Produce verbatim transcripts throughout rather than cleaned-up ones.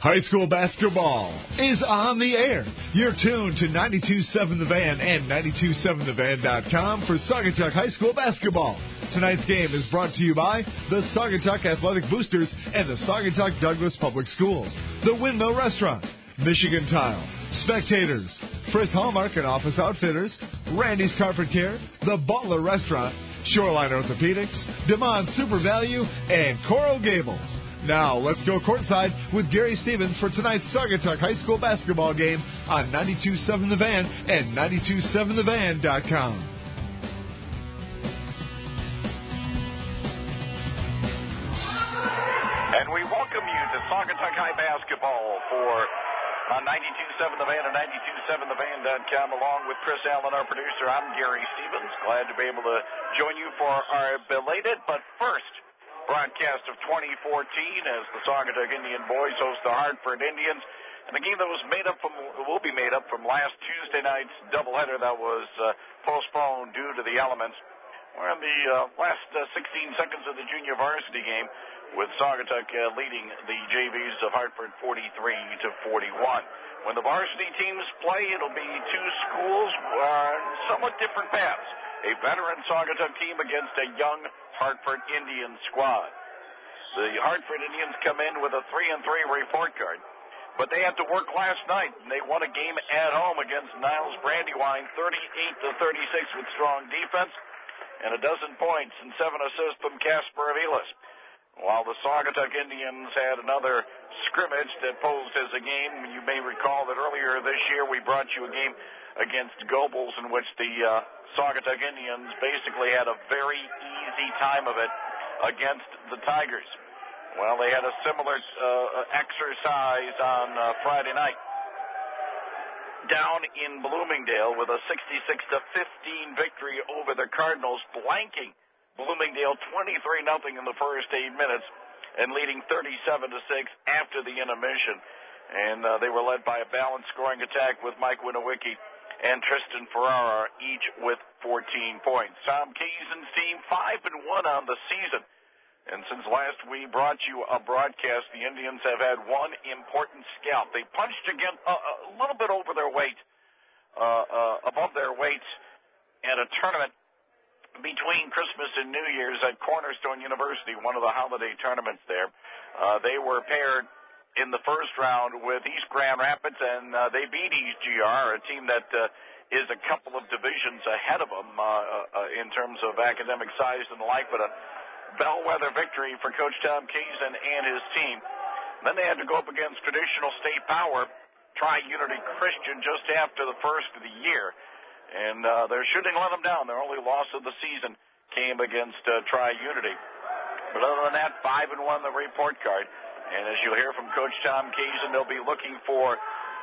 High school basketball is on the air. You're tuned to ninety-two point seven The Van and ninety-two point seven the van dot com for Saugatuck High School basketball. Tonight's game is brought to you by the Saugatuck Athletic Boosters and the Saugatuck Douglas Public Schools, the Windmill Restaurant, Michigan Tile, Spectators, Friss Hallmark and Office Outfitters, Randy's Carpet Care, the Butler Restaurant, Shoreline Orthopedics, DeMond Super Value, and Coral Gables. Now, let's go courtside with Gary Stevens for tonight's Saugatuck High School basketball game on ninety-two point seven The Van and ninety-two point seven the van dot com. And we welcome you to Saugatuck High basketball for on ninety-two point seven The Van and ninety-two point seven the van dot com. Along with Chris Allen, our producer, I'm Gary Stevens. Glad to be able to join you for our belated but first broadcast of twenty fourteen as the Saugatuck Indian boys host the Hartford Indians. And the game that was made up from, will be made up from last Tuesday night's doubleheader that was uh, postponed due to the elements. We're in the uh, last uh, sixteen seconds of the junior varsity game with Saugatuck uh, leading the J Vs of Hartford forty-three to forty-one. When the varsity teams play, it'll be two schools on uh, somewhat different paths. A veteran Saugatuck team against a young Hartford Indian squad. The Hartford Indians come in with a three and three report card, but they had to work last night, and they won a game at home against Niles Brandywine, thirty-eight to thirty-six with strong defense and a dozen points and seven assists from Casper Aviles. While the Saugatuck Indians had another scrimmage that posed as a game. You may recall that earlier this year we brought you a game against Gobles in which the uh, Saugatuck Indians basically had a very easy time of it against the Tigers. Well, they had a similar uh, exercise on uh, Friday night down in Bloomingdale with a sixty-six to fifteen victory over the Cardinals, blanking Bloomingdale twenty-three nothing in the first eight minutes and leading thirty-seven to six after the intermission. And uh, they were led by a balanced scoring attack with Mike Winowicki and Tristan Ferrara, each with fourteen points. Tom Kiesen's team five and one on the season. And since last we brought you a broadcast, the Indians have had one important scalp. They punched again uh, a little bit over their weight, uh, uh, above their weight at a tournament between Christmas and New Year's at Cornerstone University, one of the holiday tournaments there. Uh, they were paired in the first round with East Grand Rapids, and uh, they beat East G R, a team that uh, is a couple of divisions ahead of them uh, uh, in terms of academic size and the like, but a bellwether victory for Coach Tom Kiesen and his team. Then they had to go up against traditional state power, Tri-Unity Christian, just after the first of the year. And uh, their shooting let them down. Their only loss of the season came against uh, Tri-Unity. But other than that, five and one the report card. And as you'll hear from Coach Tom Kiesen, they'll be looking for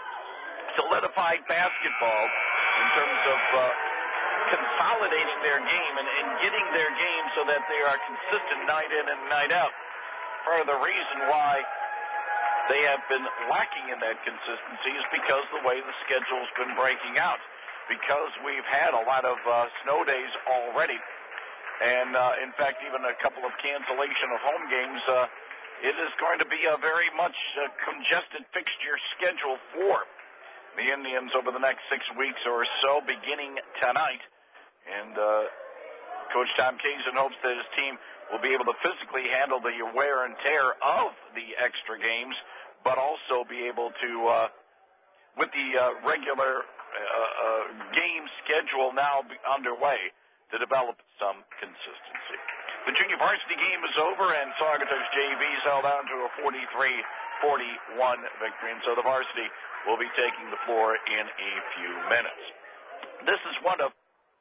solidified basketball in terms of uh, consolidating their game and, and getting their game so that they are consistent night in and night out. Part of the reason why they have been lacking in that consistency is because the way the schedule's been breaking out. Because we've had a lot of uh, snow days already, and uh, in fact, even a couple of cancellation of home games, uh, it is going to be a very much uh, congested fixture schedule for the Indians over the next six weeks or so, beginning tonight. And uh, Coach Tom Kiesen hopes that his team will be able to physically handle the wear and tear of the extra games, but also be able to, uh, with the uh, regular Uh, uh, game schedule now underway to develop some consistency. The junior varsity game is over, and Saugatuck's J Vs held on to a forty-three forty-one victory, and so the varsity will be taking the floor in a few minutes. This is one of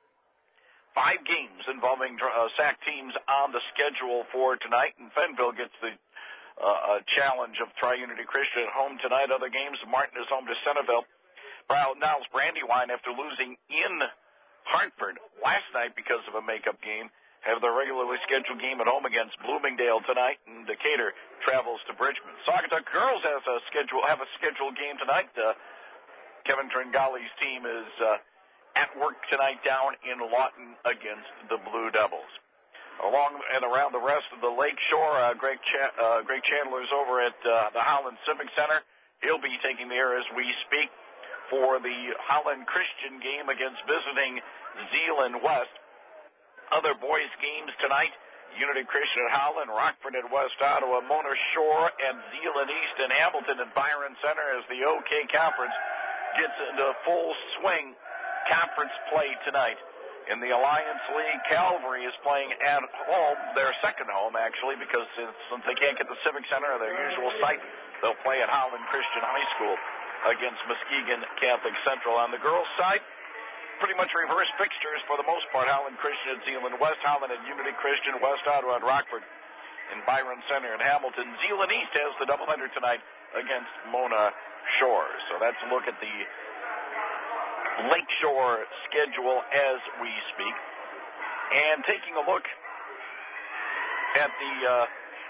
five games involving uh, S A C teams on the schedule for tonight, and Fenville gets the uh, challenge of Tri-Unity Christian at home tonight. Other games, Martin is home to Centerville. Niles Brandywine, after losing in Hartford last night because of a makeup game, have their regularly scheduled game at home against Bloomingdale tonight, and Decatur travels to Bridgman. Saugatuck girls has a schedule have a scheduled game tonight. Uh, Kevin Tringali's team is uh, at work tonight down in Lawton against the Blue Devils. along and around the rest of the Lake Shore. Uh, Greg, Ch- uh, Greg Chandler's over at uh, the Holland Civic Center. He'll be taking the air as we speak for the Holland Christian game against visiting Zeeland West. Other boys' games tonight: Unity Christian at Holland, Rockford at West Ottawa, Mona Shore at Zeeland East, and Hamilton at Byron Center as the OK Conference gets into full swing conference play tonight. In the Alliance League, Calvary is playing at home, their second home actually, because since, since they can't get the Civic Center or their usual site, they'll play at Holland Christian High School against Muskegon Catholic Central. On the girls' side, pretty much reverse fixtures for the most part. Holland Christian at Zeeland West, Holland at Unity Christian, West Ottawa at Rockford, and Byron Center and Hamilton. Zeeland East has the doubleheader tonight against Mona Shore. So that's a look at the Lakeshore schedule as we speak. And taking a look at the uh,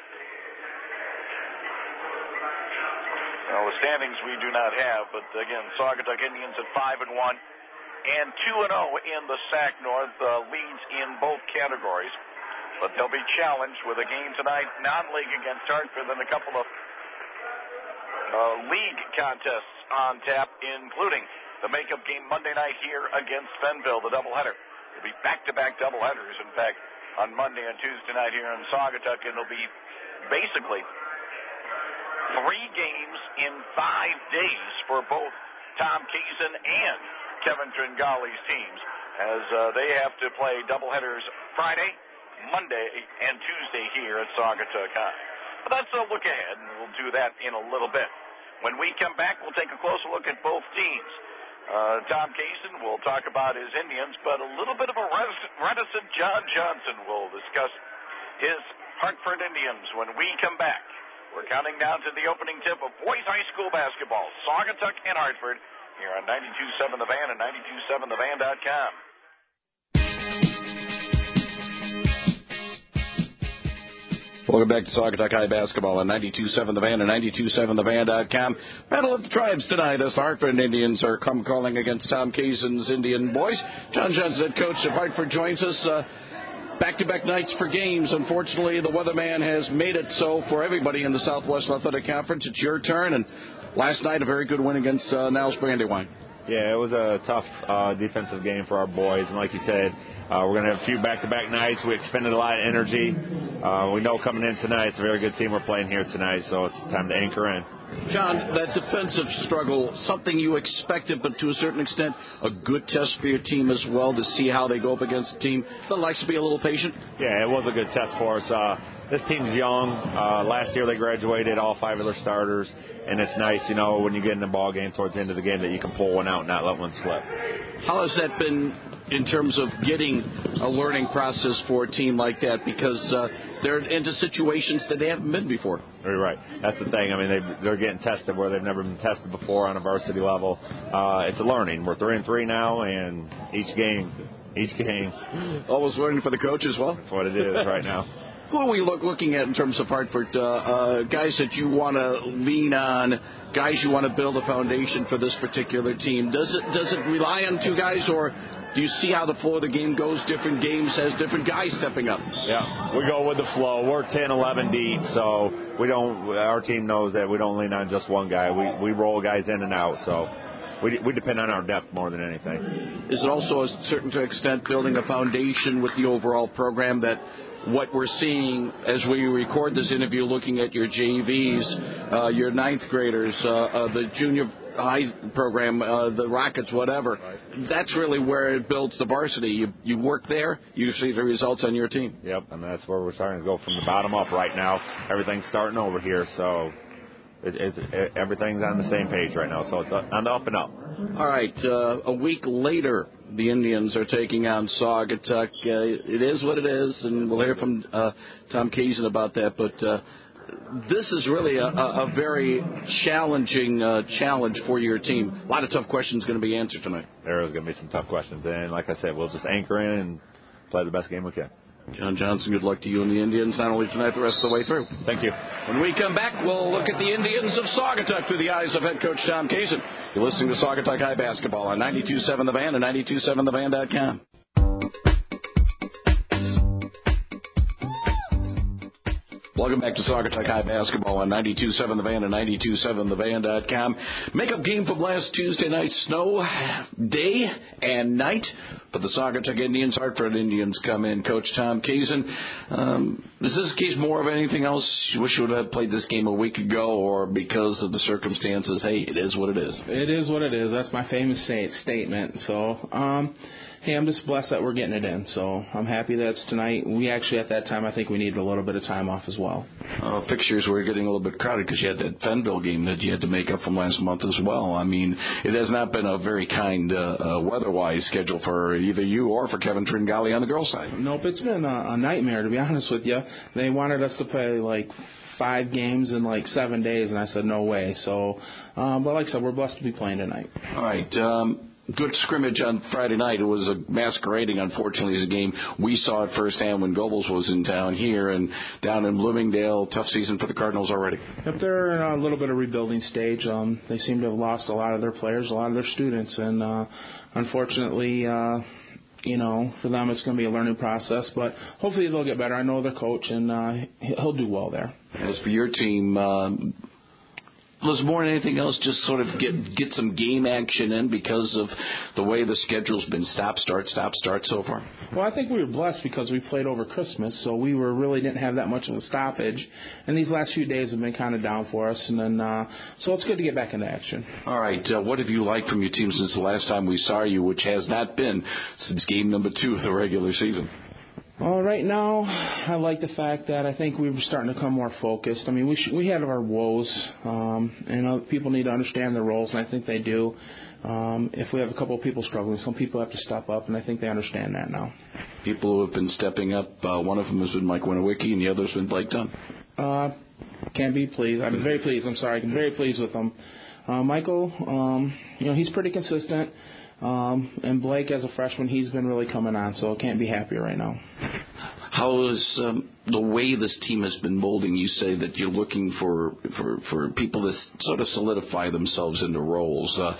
well, the standings we do not have, but again, Saugatuck Indians at five and one. And two and oh in the S A C North, uh, leads in both categories. But they'll be challenged with a game tonight, non-league against Hartford, and a couple of uh, league contests on tap, including the makeup game Monday night here against Fenville, the doubleheader. It'll be back-to-back doubleheaders, in fact, on Monday and Tuesday night here in Saugatuck. It'll be basically three games in five days for both Tom Kazin and Kevin Tringali's teams, as uh, they have to play doubleheaders Friday, Monday, and Tuesday here at Saugatuck High. But that's a look ahead, and we'll do that in a little bit. When we come back, we'll take a closer look at both teams. Uh, Tom Kazin will talk about his Indians, but a little bit of a reticent John Johnson will discuss his Hartford Indians when we come back. We're counting down to the opening tip of boys high school basketball, Saugatuck and Hartford, here on ninety-two point seven The Van and ninety-two point seven the van dot com. Welcome back to Saugatuck High Basketball on ninety-two point seven The Van and ninety-two point seven the van dot com. Battle of the Tribes tonight as the Hartford Indians are come calling against Tom Kazin's Indian boys. John Johnson, head coach of Hartford, joins us. Uh, back-to-back nights for games. Unfortunately, the weatherman has made it so for everybody in the Southwest Athletic Conference. It's your turn, and last night a very good win against uh, Niles Brandywine. Yeah, it was a tough uh, defensive game for our boys. And like you said, uh, we're going to have a few back-to-back nights. We expended a lot of energy. Uh, we know coming in tonight, it's a very good team we're playing here tonight, so it's time to anchor in. John, that defensive struggle, something you expected, but to a certain extent, a good test for your team as well to see how they go up against a team that likes to be a little patient? Yeah, it was a good test for us. Uh, this team's young. Uh, last year they graduated, all five of their starters, and it's nice, you know, when you get in the ball game towards the end of the game that you can pull one out and not let one slip. How has that been in terms of getting a learning process for a team like that? Because uh, they're into situations that they haven't been before. You're right. That's the thing. I mean, they they're getting tested where they've never been tested before on a varsity level. Uh, it's a learning. We're three and three now, and each game, each game. Always learning for the coach as well. That's what it is right now. Who are we look, looking at in terms of Hartford? Uh, uh, guys that you want to lean on, guys you want to build a foundation for this particular team. Does it does it rely on two guys, or do you see how the flow of the game goes? Different games has different guys stepping up. Yeah, we go with the flow. We're ten, eleven deep, so we don't. Our team knows that we don't lean on just one guy. We we roll guys in and out, so we we depend on our depth more than anything. Is it also a certain extent building a foundation with the overall program that what we're seeing as we record this interview, looking at your J Vs, uh, your ninth graders, uh, uh, the junior high program, uh, the Rockets, whatever, right. That's really where it builds the varsity. You you work there, you see the results on your team. Yep, and that's where we're starting to go from the bottom up right now. Everything's starting over here, so it, it's, it, everything's on the same page right now, so it's on the up and up. All right, uh, a week later, the Indians are taking on Saugatuck. Uh, it is what it is, and we'll hear from uh, Tom Kazin about that. But uh, this is really a, a, a very challenging uh, challenge for your team. A lot of tough questions going to be answered tonight. There is going to be some tough questions, and like I said, we'll just anchor in and play the best game we can. John Johnson, good luck to you and the Indians, not only tonight, the rest of the way through. Thank you. When we come back, we'll look at the Indians of Saugatuck through the eyes of head coach Tom Kazin. You're listening to Saugatuck High Basketball on ninety-two point seven The Van and ninety-two point seven the van dot com. Welcome back to Saugatuck High Basketball on ninety-two point seven The Van and ninety-two point seven the van dot com. Makeup game from last Tuesday night. Snow day and night for the Saugatuck Indians. Hartford Indians come in. Coach Tom Kazin. Um, is this a case more of anything else? You wish you would have played this game a week ago, or because of the circumstances, hey, it is what it is? It is what it is. That's my famous state statement. So, um, hey, I'm just blessed that we're getting it in. So I'm happy that it's tonight. We actually, at that time, I think we needed a little bit of time off as well. Uh, pictures were getting a little bit crowded because you had that Fenville game that you had to make up from last month as well. I mean, it has not been a very kind uh, uh, weather-wise schedule for either you or for Kevin Tringali on the girls' side. Nope, it's been a, a nightmare, to be honest with you. They wanted us to play, like, five games in, like, seven days, and I said, no way. So, um, but like I said, we're blessed to be playing tonight. All right. Um, Good scrimmage on Friday night. It was a masquerading, unfortunately, as a game. We saw it firsthand when Goebbels was in town here, and down in Bloomingdale. Tough season for the Cardinals already. Yep, they're in a little bit of rebuilding stage. Um, they seem to have lost a lot of their players, a lot of their students, and uh, unfortunately, uh, you know, for them it's going to be a learning process. But hopefully they'll get better. I know their coach, and uh, he'll do well there. As for your team, uh, was more than anything else just sort of get get some game action in because of the way the schedule's been stop, start, stop, start so far? Well, I think we were blessed because we played over Christmas, so we were really didn't have that much of a stoppage. And these last few days have been kind of down for us, and then uh, so it's good to get back into action. All right, uh, what have you liked from your team since the last time we saw you, which has not been since game number two of the regular season? Well, right now, I like the fact that I think we were starting to become more focused. I mean, we sh- we had our woes, um, and uh, people need to understand their roles, and I think they do. Um, if we have a couple of people struggling, some people have to step up, and I think they understand that now. People who have been stepping up, uh, one of them has been Mike Winowicki, and the other has been Blake Dunn. Uh, can't be pleased. I'm very pleased. I'm sorry. I'm very pleased with them. Uh, Michael, um, you know, he's pretty consistent. Um, and Blake, as a freshman, he's been really coming on, so I can't be happier right now. How is um, the way this team has been molding? You say that you're looking for, for, for people to sort of solidify themselves into roles. Uh,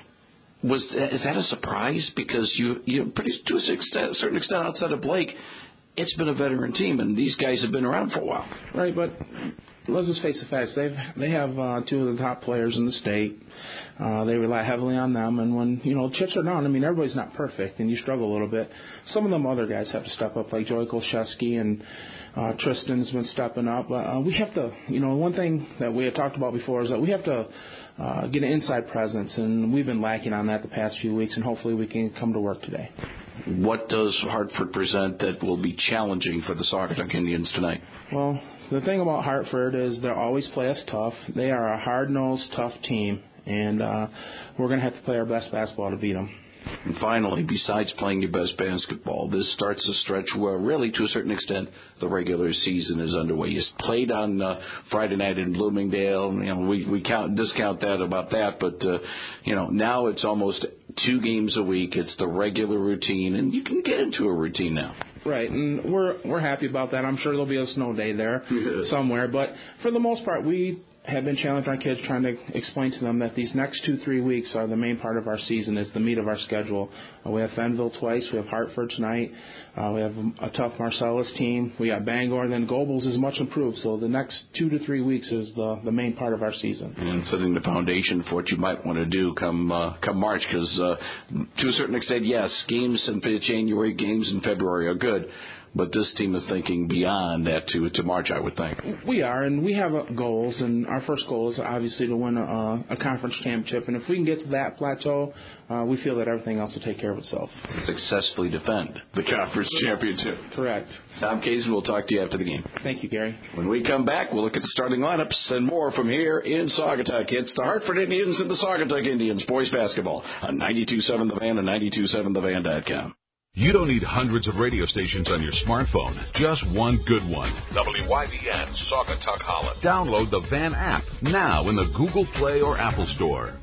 was is that a surprise? Because you you pretty to a extent, certain extent outside of Blake, it's been a veteran team, and these guys have been around for a while. Right, but let's just face the facts. They've they have uh, two of the top players in the state. Uh, they rely heavily on them, and when you know chips are down, I mean everybody's not perfect, and you struggle a little bit. Some of them other guys have to step up, like Joey Kolszewski and uh, Tristan's been stepping up. Uh, we have to, you know, one thing that we had talked about before is that we have to uh, get an inside presence, and we've been lacking on that the past few weeks, and hopefully we can come to work today. What does Hartford present that will be challenging for the Saugatuck Indians tonight? Well, the thing about Hartford is they always play us tough. They are a hard-nosed, tough team, and uh, we're going to have to play our best basketball to beat them. And finally, besides playing your best basketball, this starts a stretch where really, to a certain extent, the regular season is underway. You played on uh, Friday night in Bloomingdale. You know, we we count discount that about that, but uh, you know, now it's almost two games a week. It's the regular routine, and you can get into a routine now. Right, and we're we're happy about that. I'm sure there'll be a snow day there somewhere, but for the most part, we have been challenging our kids, trying to explain to them that these next two, three weeks are the main part of our season, is the meat of our schedule. Uh, we have Fenville twice. We have Hartford tonight. Uh, we have a tough Marcellus team. We got Bangor, and then Goebbels is much improved. So the next two to three weeks is the, the main part of our season. And setting the foundation for what you might want to do come uh, come March, because uh, to a certain extent, yes, games in January, games in February are good. But this team is thinking beyond that to to March, I would think. We are, and we have uh, goals, and our first goal is obviously to win a, a conference championship. And if we can get to that plateau, uh, we feel that everything else will take care of itself. Successfully defend the conference championship. Correct. Tom Kazin, we'll talk to you after the game. Thank you, Gary. When we come back, we'll look at the starting lineups and more from here in Saugatuck. It's the Hartford Indians and the Saugatuck Indians boys basketball on ninety-two point seven The Van and ninety-two point seven the van dot com. You don't need hundreds of radio stations on your smartphone, just one good one. W Y V N, Saugatuck Holland. Download the Van app now in the Google Play or Apple Store.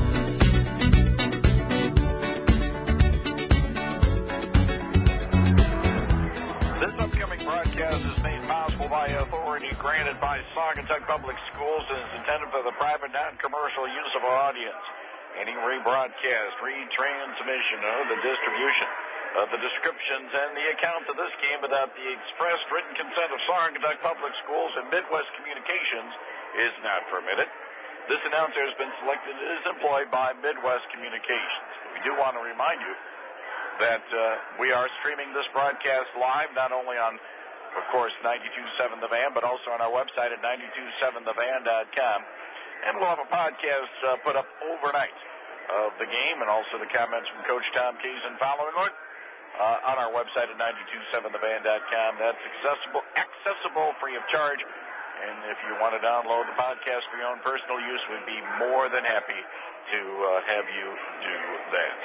This upcoming broadcast is made possible by authority granted by Saugatuck Public Schools and is intended for the private, non-commercial use of our audience. Any rebroadcast, retransmission, or the distribution Uh, the descriptions and the accounts of this game without the expressed written consent of Saugatuck Public Schools and Midwest Communications is not permitted. This announcer has been selected and is employed by Midwest Communications. We do want to remind you that uh, we are streaming this broadcast live, not only on, of course, ninety-two point seven The Van, but also on our website at ninety-two point seven the van dot com. And we'll have a podcast uh, put up overnight of the game and also the comments from Coach Tom Kazin following it. Uh, on our website at ninety-two point seven the van dot com. That's accessible, accessible free of charge. And if you want to download the podcast for your own personal use, we'd be more than happy to uh, have you do that.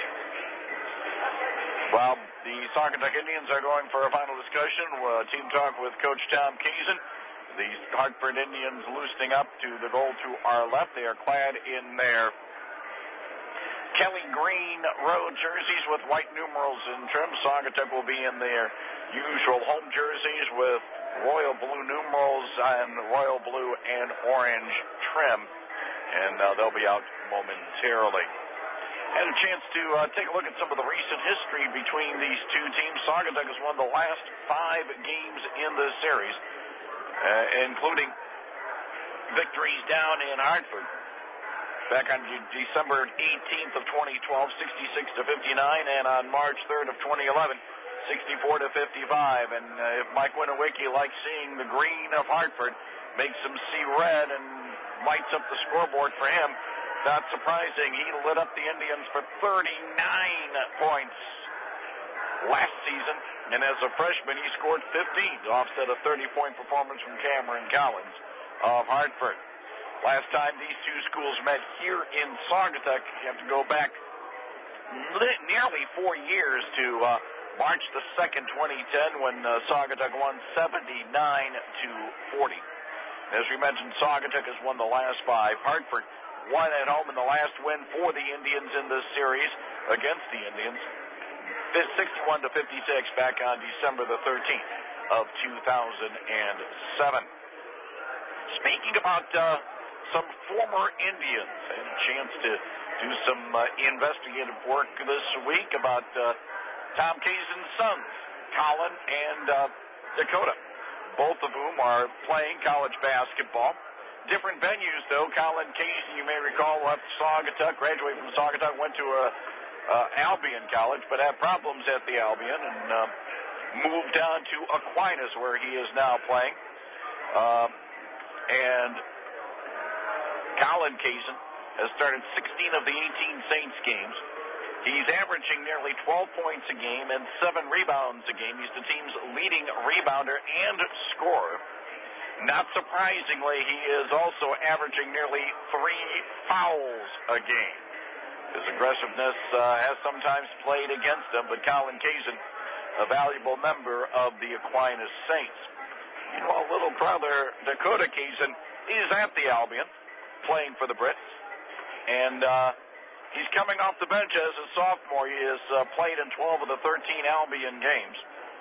Well, the Saugatuck Indians are going for a final discussion, uh, team talk with Coach Tom Kazin. The Hartford Indians loosening up to the goal to our left. They are clad in their Kelly green road jerseys with white numerals in trim. Saugatuck will be in their usual home jerseys with royal blue numerals and royal blue and orange trim. And uh, they'll be out momentarily. Had a chance to uh, take a look at some of the recent history between these two teams. Saugatuck has won the last five games in this series, uh, including victories down in Hartford. Back on December eighteenth of twenty twelve, sixty-six to fifty-nine, and on March third of twenty eleven, sixty-four to fifty-five. And uh, if Mike Winowicki likes seeing the green of Hartford, makes him see red and lights up the scoreboard for him, not surprising, he lit up the Indians for thirty-nine points last season, and as a freshman, he scored fifteen to offset a thirty-point performance from Cameron Collins of Hartford. Last time these two schools met here in Saugatuck, you have to go back nearly four years to uh, March the second, twenty ten, when uh, Saugatuck won seventy-nine to forty. As we mentioned, Saugatuck has won the last five. Hartford won at home in the last win for the Indians in this series against the Indians, sixty-one to fifty-six, back on December the thirteenth of two thousand seven. Speaking about uh, some former Indians, I had a chance to do some uh, investigative work this week about uh, Tom Kazin's sons, Colin and uh, Dakota, both of whom are playing college basketball. Different venues, though. Colin Kazin, you may recall, left Saugatuck, graduated from Saugatuck, went to a, uh, Albion College, but had problems at the Albion and uh, moved on to Aquinas, where he is now playing. Uh, and Colin Kazin has started sixteen of the eighteen Saints games. He's averaging nearly twelve points a game and seven rebounds a game. He's the team's leading rebounder and scorer. Not surprisingly, he is also averaging nearly three fouls a game. His aggressiveness uh, has sometimes played against him, but Colin Kazin, a valuable member of the Aquinas Saints. Meanwhile, little brother Dakota Kazin is at the Albion, playing for the Brits, and uh, he's coming off the bench as a sophomore. He has uh, played in twelve of the thirteen Albion games.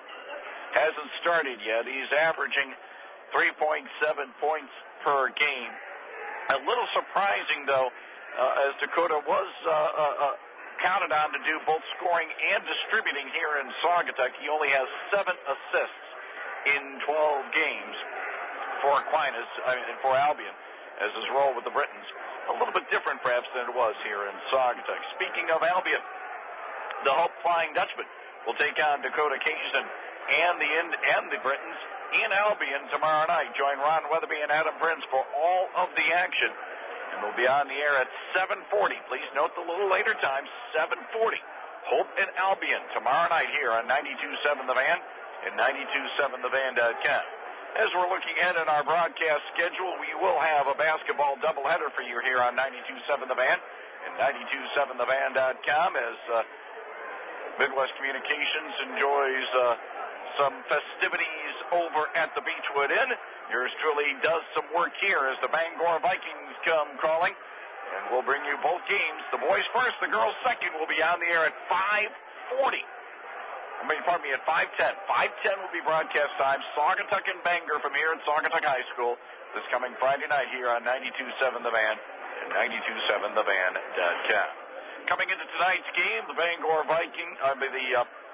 Hasn't started yet. He's averaging three point seven points per game. A little surprising, though, uh, as Dakota was uh, uh, uh, counted on to do both scoring and distributing here in Saugatuck. He only has seven assists in twelve games for Aquinas, I mean, for Albion, as his role with the Britons. A little bit different, perhaps, than it was here in Saugatuck. Speaking of Albion, the Hope Flying Dutchman will take on Dakota Kazin and the and the Britons in Albion tomorrow night. Join Ron Weatherby and Adam Prince for all of the action. And they'll be on the air at seven forty. Please note the little later time, seven forty. Hope and Albion tomorrow night here on ninety-two point seven The Van and ninety-two point seven the van dot com. As we're looking ahead at our broadcast schedule, we will have a basketball doubleheader for you here on ninety-two point seven The Van and ninety-two point seven the van dot com as uh, Midwest Communications enjoys uh, some festivities over at the Beechwood Inn. Yours truly does some work here as the Bangor Vikings come calling, and we'll bring you both games. The boys first, the girls second, will be on the air at five forty. I mean, pardon me, at five ten. five ten will be broadcast time. Saugatuck and Bangor from here at Saugatuck High School this coming Friday night here on ninety-two point seven The Van and ninety-two point seven the van dot com. Coming into tonight's game, the Bangor Viking, uh, the uh,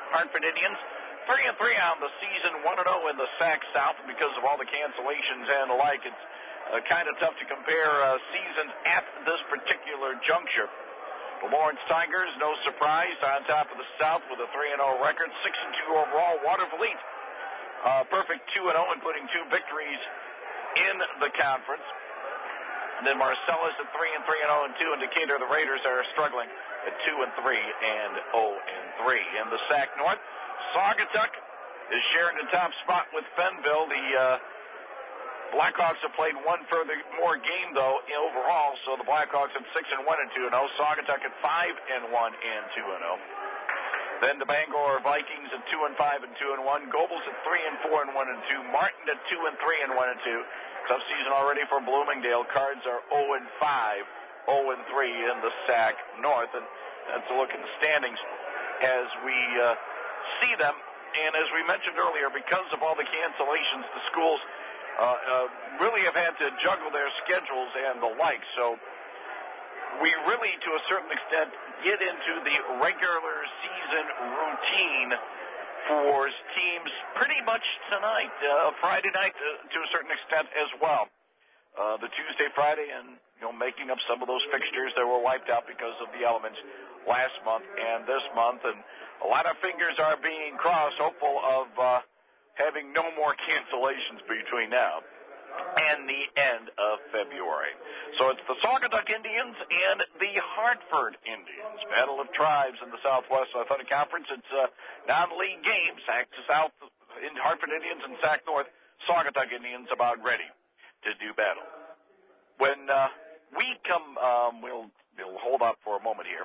Hartford Indians, three and three on the season, one and oh in the S A C South. Because of all the cancellations and the like, it's uh, kind of tough to compare uh, seasons at this particular juncture. The Lawrence Tigers, no surprise, on top of the South with a three and oh record, six and two overall. Waterville, uh, perfect two and oh, including two victories in the conference. And then Marcellus at three and three and oh and two, and Decatur, the Raiders are struggling at two and three and oh and three. In the S A C North, Saugatuck is sharing the top spot with Fenville. The uh, Blackhawks have played one further more game though overall, so the Blackhawks at six and one and two and oh. Saugatuck at five and one and two and oh. Then the Bangor Vikings at two and five and two and one. Gobles at three and four and one and two. Martin at two and three and one and two. Tough season already for Bloomingdale. Cards are oh and five, oh and three in the S A C North, and that's a look at the standings as we uh, see them. And as we mentioned earlier, because of all the cancellations, the schools uh, uh, really have had to juggle their schedules and the like. So we really, to a certain extent, get into the regular season routine for teams pretty much tonight, uh, Friday night uh, to a certain extent as well. Uh, the Tuesday, Friday, and you know, making up some of those fixtures that were wiped out because of the elements last month and this month, and a lot of fingers are being crossed, hopeful of uh, having no more cancellations between now and the end of February. So it's the Saugatuck Indians and the Hartford Indians. Battle of Tribes in the Southwest Athletic Conference. It's a non-league game. S A C South, in Hartford Indians, and S A C North, Saugatuck Indians about ready to do battle. When uh, we come, um, we'll, we'll hold up for a moment here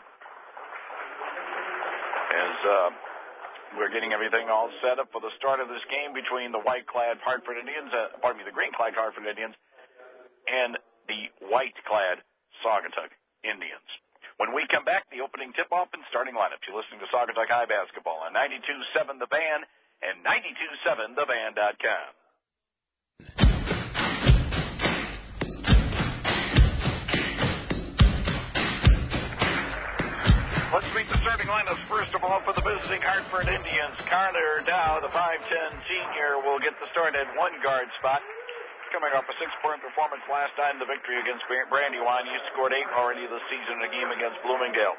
as uh, we're getting everything all set up for the start of this game between the white-clad Hartford Indians, uh, pardon me, the green-clad Hartford Indians, and the white-clad Saugatuck Indians. When we come back, the opening tip-off and starting lineup. You're listening to Saugatuck High Basketball on ninety-two point seven The Van and ninety-two point seven the van dot com. Let's meet the starting lineups first of all for the visiting Hartford Indians. Carter Dow, the five ten senior, will get the start at one guard spot. Coming off a six-point performance last time, the victory against Brandywine. He scored eight already this season in a game against Bloomingdale.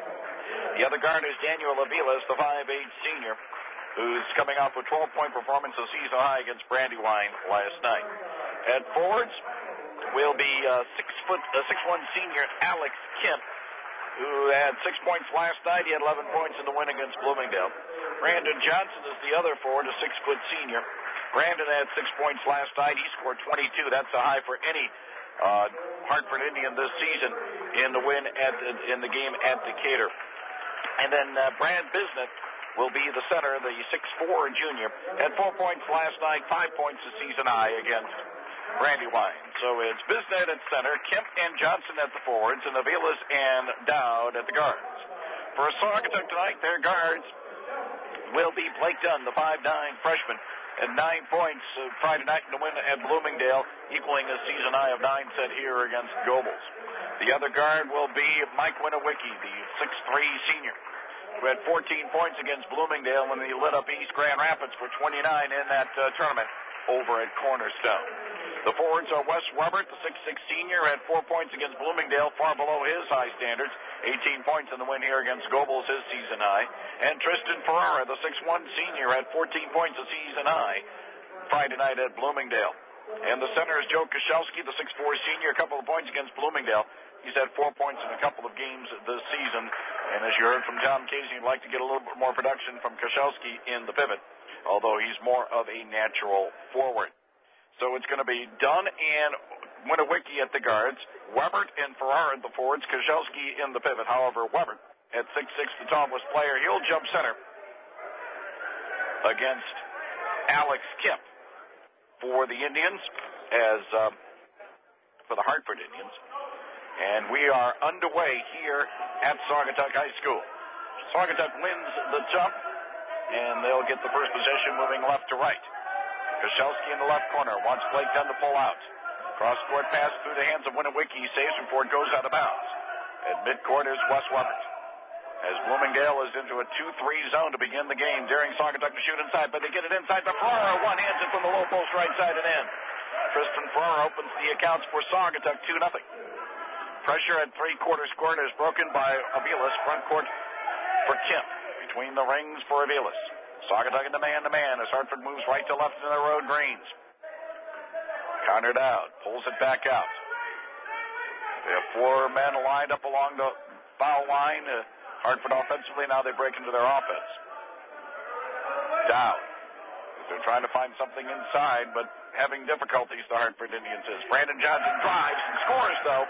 The other guard is Daniel Aviles, the five eight senior, who's coming off a twelve-point performance, a season high against Brandywine last night. At forwards will be uh, six foot, uh, six one senior Alex Kemp, who had six points last night. He had eleven points in the win against Bloomingdale. Brandon Johnson is the other forward, a six-foot senior. Brandon had six points last night. He scored twenty-two. That's a high for any uh, Hartford Indian this season in the win at the, in the game at Decatur. And then uh, Brad Bisnet will be the center, the six four junior. Had four points last night, five points a season high against Brandywine. So it's Bisnet at center, Kemp and Johnson at the forwards, and Aviles and Dowd at the guards. For Saugatuck tonight, their guards will be Blake Dunn, the five nine freshman, at nine points uh, Friday night in the win at Bloomingdale, equaling a season high of nine set here against Gobles. The other guard will be Mike Winowicki, the six three senior, who had fourteen points against Bloomingdale when he lit up East Grand Rapids for twenty-nine in that uh, tournament over at Cornerstone. The forwards are Wes Robert, the six six senior, had four points against Bloomingdale, far below his high standards. eighteen points in the win here against Gobles, his season high. And Tristan Ferrara, the six one senior, had fourteen points a season high Friday night at Bloomingdale. And the center is Joe Koszalski, the six four senior, a couple of points against Bloomingdale. He's had four points in a couple of games this season. And as you heard from Tom Casey, you'd like to get a little bit more production from Koszalski in the pivot, although he's more of a natural forward. So it's going to be Dunn and Winowicki at the guards, Webert and Ferrara at the forwards, Koszalski in the pivot. However, Webert at six six, the tallest player, he'll jump center against Alex Kemp for the Indians, as uh, for the Hartford Indians. And we are underway here at Saugatuck High School. Saugatuck wins the jump, and they'll get the first possession moving left to right. Koszalski in the left corner wants Blake Dunn to pull out. Cross-court pass through the hands of Winowicki. He saves before it goes out of bounds. At midcourt is Wes Webert. as Bloomingdale is into a two three zone to begin the game. Daring Saugatuck to shoot inside, but they get it inside to Ferrara. One hands it from the low post right side and in. Tristan Ferrara opens the accounts for Saugatuck, two nothing. Pressure at three-quarters court is broken by Aviles. Front court for Kemp. Between the rings for Aviles. Saugatuck into man-to-man as Hartford moves right to left in the road greens. Countered out. Pulls it back out. They have four men lined up along the foul line. Uh, Hartford offensively, now they break into their offense. Down. They're trying to find something inside, but having difficulties, the Hartford Indians is. Brandon Johnson drives and scores, though.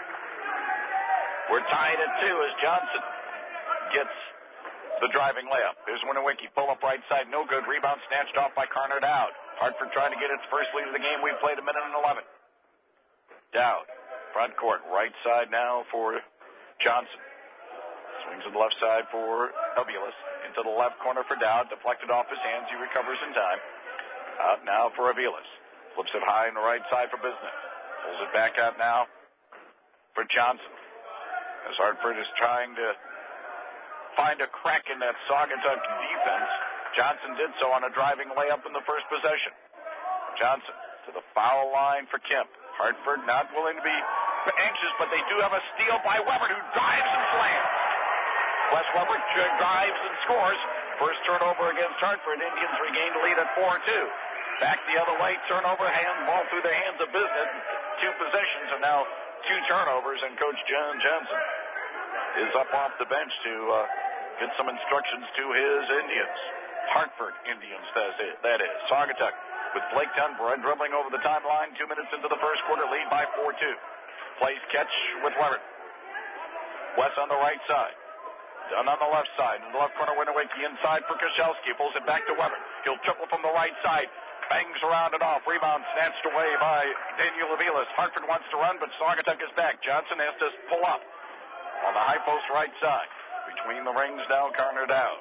We're tied at two as Johnson gets the driving layup. Here's Winowicki. Pull up right side. No good. Rebound snatched off by Carnard out. Hartford trying to get its first lead of the game. We've played a minute and eleven. Down. Front court. Right side now for Johnson. Swings to the left side for Aviles. Into the left corner for Dowd. Deflected off his hands. He recovers in time. Out now for Aviles. Flips it high on the right side for Business. Pulls it back out now for Johnson. As Hartford is trying to find a crack in that Saugatuck defense. Johnson did so on a driving layup in the first possession. Johnson to the foul line for Kemp. Hartford not willing to be anxious, but they do have a steal by Weber, who drives and slams. Wes Weber drives and scores. First turnover against Hartford. Indians regain the lead at four two. Back the other way, turnover, hand ball through the hands of Business. Two possessions and now two turnovers, and Coach John Johnson is up off the bench to uh, get some instructions to his Indians. Hartford Indians, that is. Saugatuck with Blake Dunbar dribbling over the timeline. Two minutes into the first quarter, lead by four two. Plays catch with Weber. Wes on the right side. Dunn on the left side. In the left corner, Winowicki inside for Koszalski. Pulls it back to Weber. He'll triple from the right side. Bangs around and off. Rebound snatched away by Daniel Aviles. Hartford wants to run, but Saugatuck is back. Johnson has to pull up on the high post right side. Between the rings now, Carner down.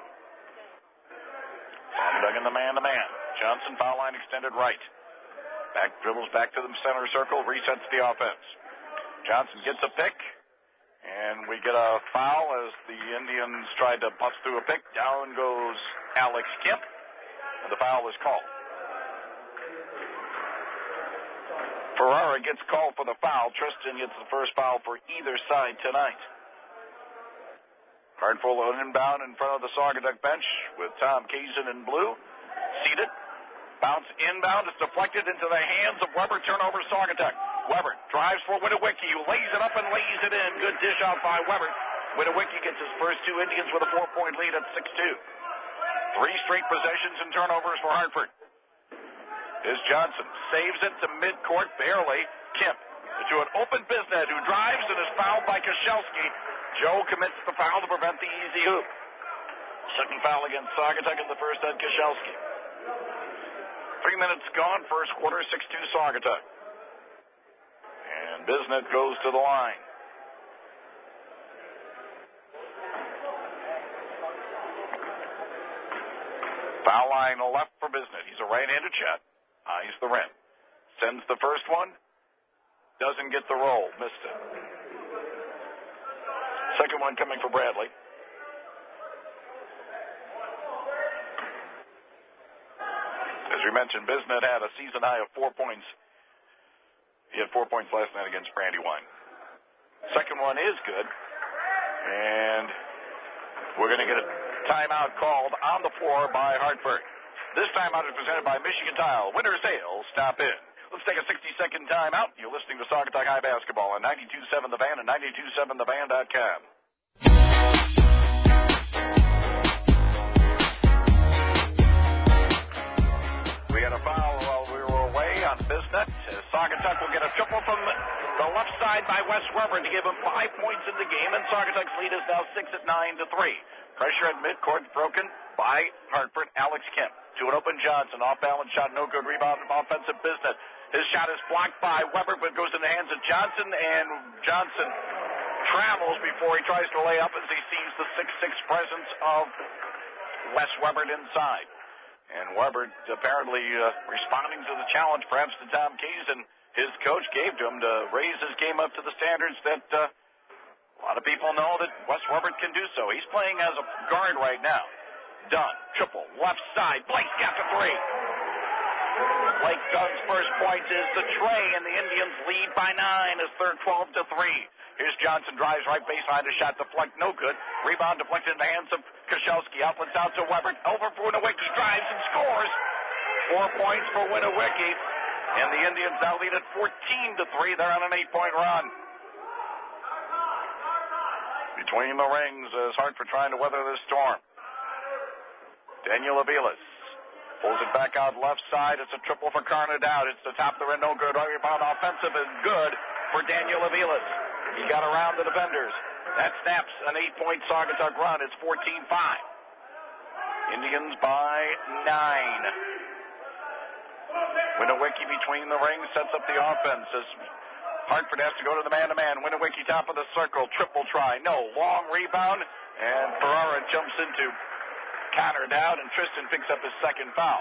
Saugatuck in the man-to-man. Johnson foul line extended right. Back dribbles back to the center circle. Resets the offense. Johnson gets a pick. And we get a foul as the Indians tried to bust through a pick. Down goes Alex Kemp. And the foul is called. Ferrara gets called for the foul. Tristan gets the first foul for either side tonight. Hartford inbound in front of the Saugatuck bench with Tom Kazin in blue. Seated. Bounce inbound. It's deflected into the hands of Weber. Turnover Saugatuck. Weber drives for Winowicki, who lays it up and lays it in. Good dish out by Weber. Winowicki gets his first two Indians with a four-point lead at six two. Three straight possessions and turnovers for Hartford. Here's Johnson. Saves it to midcourt, barely. Kemp to an open Bisnet, who drives and is fouled by Koszalski. Joe commits the foul to prevent the easy hoop. Second foul against Saugatuck in the first on Koszalski. Three minutes gone, first quarter, six two Saugatuck. And Bisnet goes to the line. Foul line left for Bisnet. He's a right-handed shot. Eyes the rim. Sends the first one. Doesn't get the roll. Missed it. Second one coming for Bradley. As we mentioned, Bisnet had a season high of four points. He had four points last night against Brandywine. Second one is good. And we're going to get a timeout called on the floor by Hartford. This timeout is presented by Michigan Tile. Winter sales, stop in. Let's take a sixty-second timeout. You're listening to Saugatuck High Basketball on ninety-two point seven The Van and ninety-two point seven the van dot com. We had a foul while we were away on Bisnet. Saugatuck will get a triple from the left side by Wes Weber to give him five points in the game, and Saugatuck's lead is now six at nine to three. Pressure at midcourt broken by Hartford. Alex Kemp to an open Johnson. Off-balance shot, no good. Rebound from offensive Bisnet. His shot is blocked by Weber, but goes in the hands of Johnson, and Johnson travels before he tries to lay up as he sees the six six presence of Wes Weber inside. And Weber apparently uh, responding to the challenge, perhaps to Tom Keyes, and his coach gave to him to raise his game up to the standards that uh, A lot of people know that Wes Webert can do so. He's playing as a guard right now. Dunn, triple, left side. Blake's got the three. Blake Dunn's first point is the tray, and the Indians lead by nine as they're twelve to three. Here's Johnson, drives right baseline, a shot deflect, no good. Rebound deflected in the hands of Koszalski. Outlets out to Webert. Over for Winowicki, drives and scores. Four points for Winowicki. And the Indians now lead at fourteen to three. They're on an eight-point run. Between the rings as Hartford trying to weather this storm. Daniel Aviles pulls it back out left side. It's a triple for Carter Dowd. It's the top of the rim, no good. Rebound offensive is good for Daniel Aviles. He got around the defenders. That snaps an eight-point Saugatuck run. It's fourteen five. Indians by nine. Winowicki between the rings sets up the offense as Hartford has to go to the man-to-man. Winowicki top of the circle. Triple try. No. Long rebound. And Ferrara jumps into Connor Dowd, and Tristan picks up his second foul.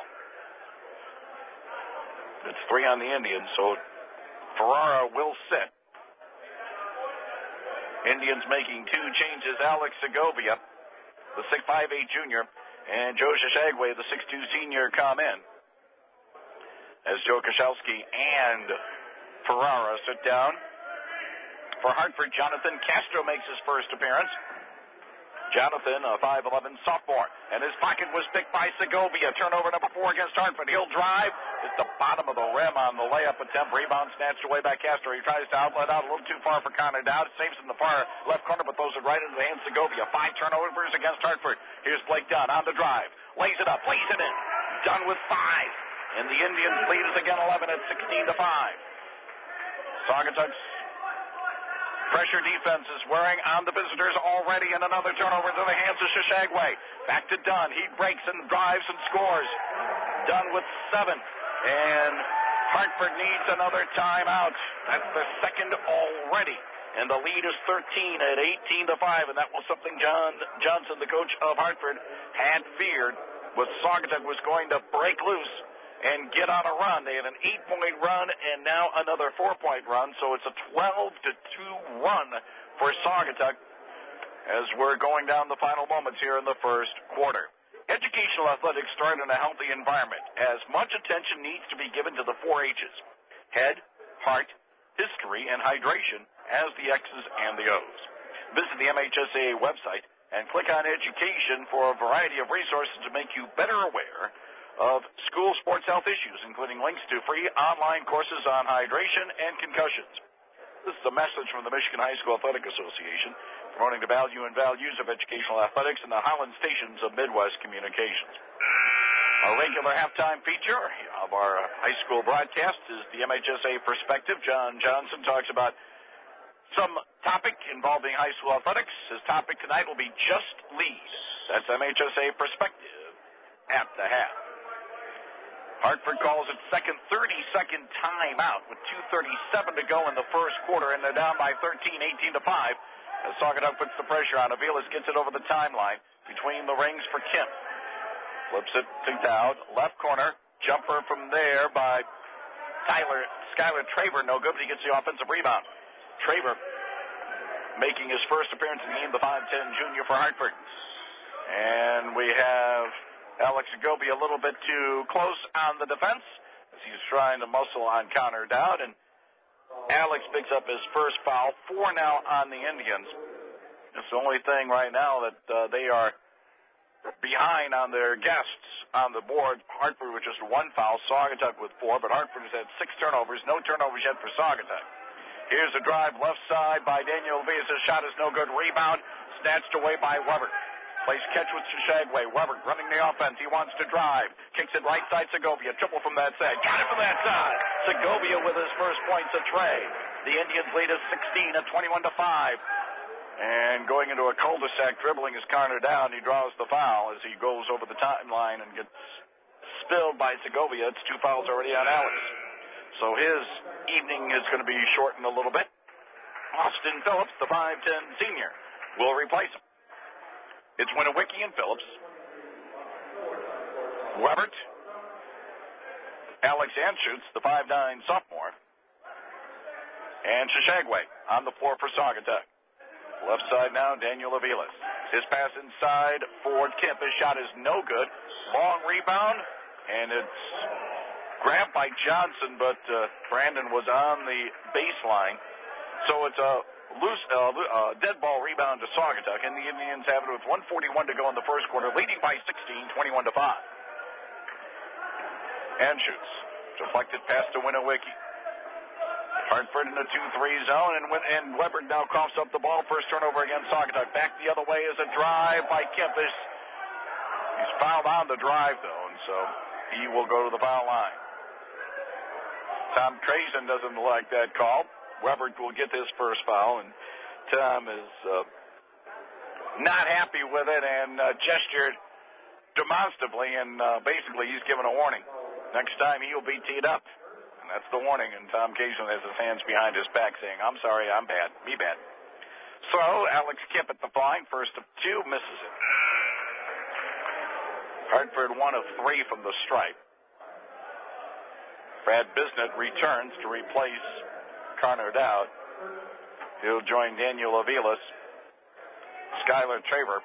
It's three on the Indians, so Ferrara will sit. Indians making two changes. Alex Segovia, the six five eight junior, and Joe Shashagway, the six two senior, come in. As Joe Koszalski and Ferrara sit down. For Hartford, Jonathan Castro makes his first appearance. Jonathan, a five eleven sophomore, and his pocket was picked by Segovia. Turnover number four against Hartford. He'll drive. It's the bottom of the rim on the layup attempt. Rebound snatched away by Castro. He tries to outlet out a little too far for Connor Dowd. Saves in the far left corner, but throws it right into the hands of Segovia. Five turnovers against Hartford. Here's Blake Dunn on the drive. Lays it up. Lays it in. Dunn with five. And the Indians lead us again eleven at sixteen to five. Saugatuck's pressure defense is wearing on the visitors already, and another turnover into the hands of Shashagway. Back to Dunn. He breaks and drives and scores. Dunn with seven. And Hartford needs another timeout. That's the second already. And the lead is thirteen at eighteen to five, and that was something John Johnson, the coach of Hartford, had feared, was Saugatuck was going to break loose and get on a run. They had an eight-point run and now another four-point run, so it's a twelve to two run for Saugatuck as we're going down the final moments here in the first quarter. Educational athletics start in a healthy environment, as much attention needs to be given to the four H's: head, heart, history, and hydration, as the X's and the O's. Visit the M H S A A website and click on education for a variety of resources to make you better aware of school sports health issues, including links to free online courses on hydration and concussions. This is a message from the Michigan High School Athletic Association, promoting the value and values of educational athletics and the Holland stations of Midwest Communications. Our regular halftime feature of our high school broadcast is the M H S A Perspective. John Johnson talks about some topic involving high school athletics. His topic tonight will be Just Lead. That's M H S A Perspective at the half. Hartford calls it second thirty-second timeout with two thirty-seven to go in the first quarter, and they're down by thirteen, eighteen to five. As Saugatuck puts the pressure on, Aviles gets it over the timeline between the rings for Kim. Flips it to Dowd, left corner, jumper from there by Tyler Skylar Traver, no good, but he gets the offensive rebound. Traver making his first appearance in the game, the five ten junior for Hartford. And we have Alex Segovia a little bit too close on the defense as he's trying to muscle on Connor Dowd, and Alex picks up his first foul. Four now on the Indians. It's the only thing right now that uh, they are behind on their guests on the board. Hartford with just one foul, Saugatuck with four, but Hartford has had six turnovers. No turnovers yet for Saugatuck. Here's a drive left side by Daniel Aviles. His shot is no good. Rebound snatched away by Weber. Plays catch with Shashagway. Weber running the offense. He wants to drive. Kicks it right side Segovia. Triple from that side. Got it from that side. Segovia with his first points at Trey. The Indians lead is sixteen at twenty-one to five. And going into a cul-de-sac, dribbling his Connor down. He draws the foul as he goes over the timeline and gets spilled by Segovia. It's two fouls already on Alex. So his evening is going to be shortened a little bit. Austin Phillips, the five ten senior, will replace him. It's Winowicki and Phillips. Webert. Alex Anschutz, the five nine sophomore. And Shashagway on the floor for Saugatuck. Left side now, Daniel Aviles. His pass inside for Kemp. His shot is no good. Long rebound, and it's grabbed by Johnson, but uh, Brandon was on the baseline. So it's a loose, uh, uh, dead ball rebound to Saugatuck, and the Indians have it with one forty-one to go in the first quarter, leading by sixteen, twenty-one to five. And shoots. Deflected pass to Winowicki. Hartford in the two three zone, and, and Weber now coughs up the ball. First turnover against Saugatuck. Back the other way is a drive by Kempis. He's fouled on the drive, though, and so he will go to the foul line. Tom Crazen doesn't like that call. Weber will get his first foul, and Tom is uh, not happy with it and uh, gestured demonstrably, and uh, basically he's given a warning. Next time he'll be teed up. And that's the warning, and Tom Kazin has his hands behind his back saying, I'm sorry, I'm bad, me bad. So, Alex Kemp at the flying, first of two, misses it. Hartford one of three from the stripe. Brad Bisnett returns to replace Connor Dowd. He'll join Daniel Aviles, Skylar Traver,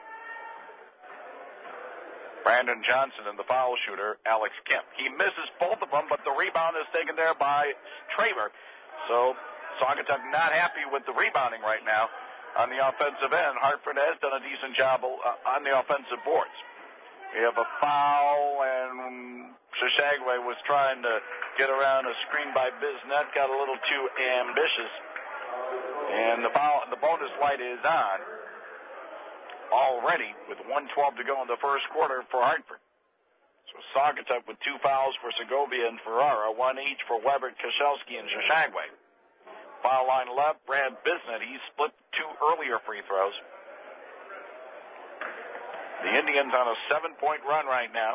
Brandon Johnson, and the foul shooter, Alex Kemp. He misses both of them, but the rebound is taken there by Traver. So Saugatuck not happy with the rebounding right now on the offensive end. Hartford has done a decent job uh, on the offensive boards. We have a foul, and Shashagway was trying to get around a screen by Bisnett, got a little too ambitious. And the foul, the bonus light is on already with one twelve to go in the first quarter for Hartford. So Saugatuck with two fouls for Segovia and Ferrara, one each for Weber, Koszewski, and Shashagway. Foul line left, Brad Bisnett. He split two earlier free throws. The Indians on a seven-point run right now.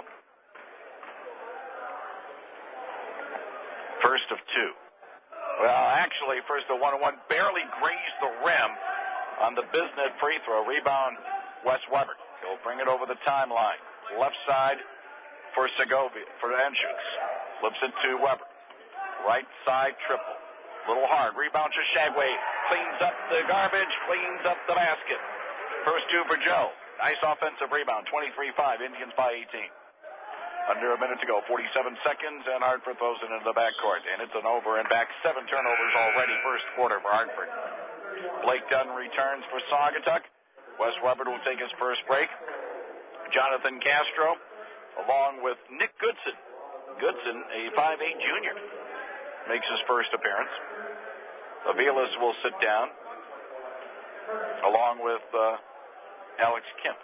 First of two. Well, actually, first of one and one. Barely grazed the rim on the Bisnett free throw. Rebound, Wes Weber. He'll bring it over the timeline. Left side for Segovia, for Anschutz. Flips it to Weber. Right side triple. Little hard. Rebound to Shagway. Cleans up the garbage, cleans up the basket. First two for Joe. Nice offensive rebound. twenty-three five. Indians by eighteen. Under a minute to go. forty-seven seconds, and Hartford throws it into the backcourt. And it's an over and back. Seven turnovers already first quarter for Hartford. Blake Dunn returns for Saugatuck. Wes Weber will take his first break. Jonathan Castro, along with Nick Goodson. Goodson, a five eight junior, makes his first appearance. Aviles will sit down, along with uh, Alex Kemp.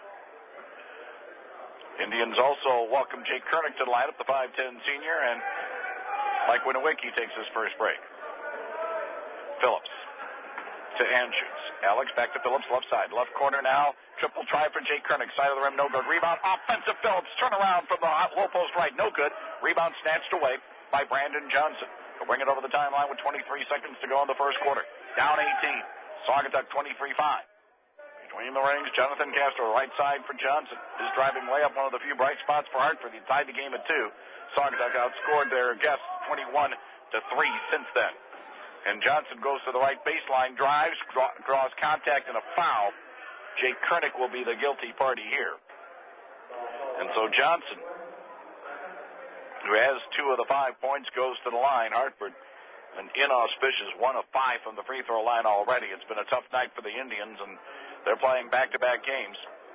Indians also welcome Jake Kernick to the lineup, the five ten senior, and Mike Winowicki takes his first break. Phillips to Anschutz. Alex back to Phillips, left side. Left corner now. Triple try for Jake Kernick. Side of the rim, no good. Rebound, offensive Phillips. Turn around from the low post right, no good. Rebound snatched away by Brandon Johnson. We'll bring it over the timeline with twenty-three seconds to go in the first quarter. Down eighteen. Saugatuck twenty-three five. Between the rings, Jonathan Castro, right side for Johnson. His driving layup, one of the few bright spots for Hartford. He tied the game at two. Saugatuck outscored their guests twenty-one to three since then. And Johnson goes to the right baseline, drives, draw, draws contact, and a foul. Jake Kernick will be the guilty party here. And so Johnson, who has two of the five points, goes to the line. Hartford, an inauspicious one of five from the free throw line already. It's been a tough night for the Indians, and they're playing back-to-back games.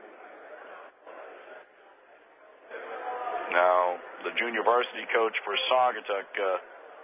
Now, the junior varsity coach for Saugatuck, uh,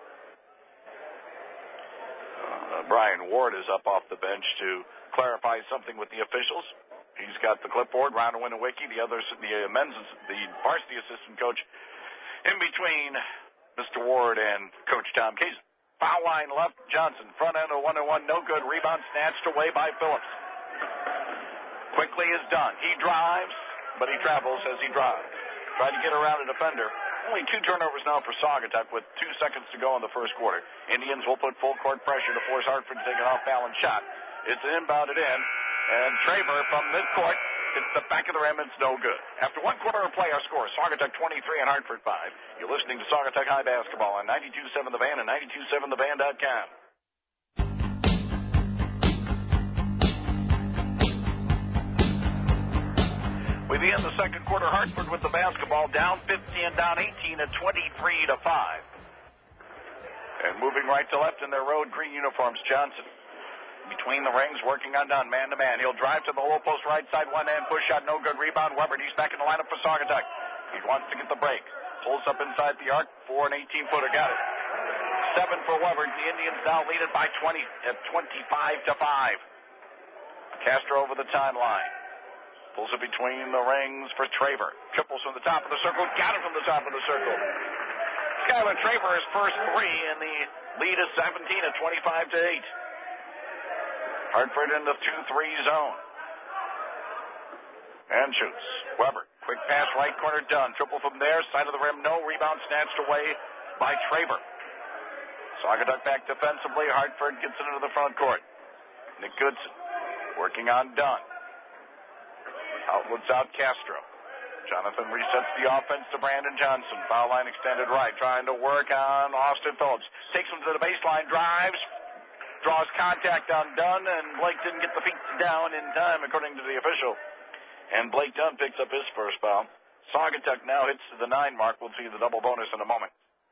uh, Brian Ward, is up off the bench to clarify something with the officials. He's got the clipboard. Ron Winowicki, the others, the uh, men's, the varsity assistant coach, in between Mister Ward and Coach Tom Kazin. Foul line left, Johnson. Front end of one and one, no good. Rebound snatched away by Phillips. Quickly is done. He drives, but he travels as he drives. Tried to get around a defender. Only two turnovers now for Saugatuck with two seconds to go in the first quarter. Indians will put full court pressure to force Hartford to take an off-balance shot. It's inbounded in, and Traver from midcourt hits the back of the rim. It's no good. After one quarter of play, our score is Saugatuck twenty-three and Hartford five. You're listening to Saugatuck High Basketball on ninety-two point seven The Van and ninety-two point seven the van dot com. the end of the second quarter, Hartford with the basketball, down fifteen, down eighteen at twenty-three to five. And moving right to left in their road green uniforms, Johnson. Between the rings, working on Dunn, man-to-man. He'll drive to the low post right side, one-hand push shot, no good. Rebound, Weber. He's back in the lineup for Saugatuck. He wants to get the break. Pulls up inside the arc for an eighteen-footer. Got it. Seven for Weber. The Indians now lead it by twenty at twenty-five to five. Castro over the timeline. Pulls it between the rings for Traver. Triples from the top of the circle. Got it from the top of the circle. Skylar Traver his first three, and the lead is seventeen at twenty-five to eight. Hartford in the two three zone. And shoots. Weber. Quick pass right corner, Dunn. Triple from there. Side of the rim, no. Rebound snatched away by Traver. Saugatuck back defensively. Hartford gets it into the front court. Nick Goodson working on Dunn. Outlets out Castro. Jonathan resets the offense to Brandon Johnson. Foul line extended right. Trying to work on Austin Phillips. Takes him to the baseline. Drives. Draws contact on Dunn, and Blake didn't get the feet down in time, according to the official. And Blake Dunn picks up his first foul. Saugatuck now hits to the nine mark. We'll see the double bonus in a moment.